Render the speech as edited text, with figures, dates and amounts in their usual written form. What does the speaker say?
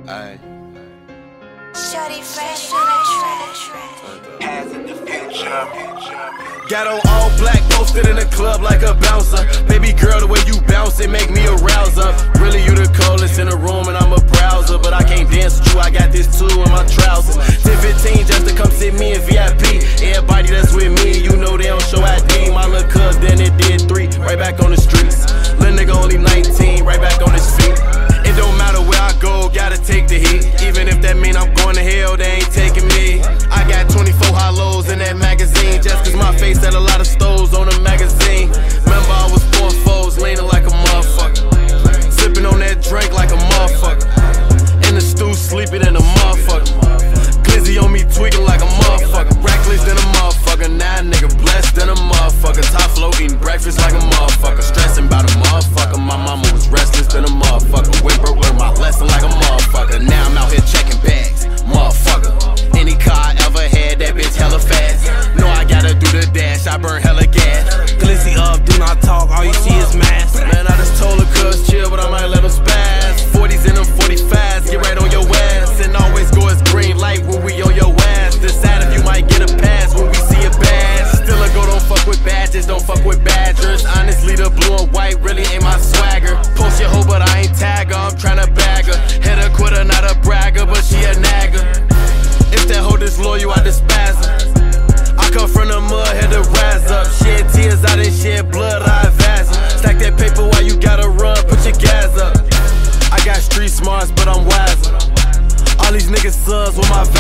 Aye. Shorty fresh in the trash. Hands in the future. Got on all black, posted in the club like a bouncer. Baby girl, the way you bounce it make me arouse up. Really, you the coldest in the room and I'm a browser. But I can't dance with you, I got this too in my trousers. 10-15 just to come sit me in VIP. Everybody that's with me, you know they don't show ID. My little cuz, then it did 3, right back on the streets. Little nigga only 19, right back on his feet. It don't matter where I go, gotta take the heat. Even if that mean I'm going to hell, they ain't taking me. I got 24 hollows in that magazine, just cause my face had a lot of stoves on the magazine. Remember I was 4 foes, leaning like a motherfucker, sipping on that drink like a motherfucker. In the stew, sleeping in a motherfucker. Glizzy on me tweaking like a motherfucker. Reckless than a motherfucker, now nigga blessed than a motherfucker. Top flow eating breakfast like a motherfucker. Stressing about a motherfucker, my mama was restless than a motherfucker. Went broke, learned my lesson like a motherfucker. Now I'm out here checking bags, motherfucker. Any car I ever had, that bitch hella fast. Know I gotta do the dash, I burn hella gas. Glizzy up, do not talk, all you see is mass. Man, I just told her cuz chill, but I might let them spaz. 40s in them 45s, get right on your ass. And always go as green light when we on your ass. Decide if you might get a pass when we see a badge. Still a go, don't fuck with badges, don't fuck with badgers. Honestly, the blue and white really ain't my swagger. Post your hoe, but I ain't tag her, I'm tryna bag her. Hit a quitter, not a bragger, but she a nagger. If that hoe disloyal, I despise her. I come from the mud, had to rise up. Shed tears, I didn't shed blood, I advise her. Stack that paper while you gotta run, put your gas up. I got street smarts, but I'm wiser. All these niggas sons with my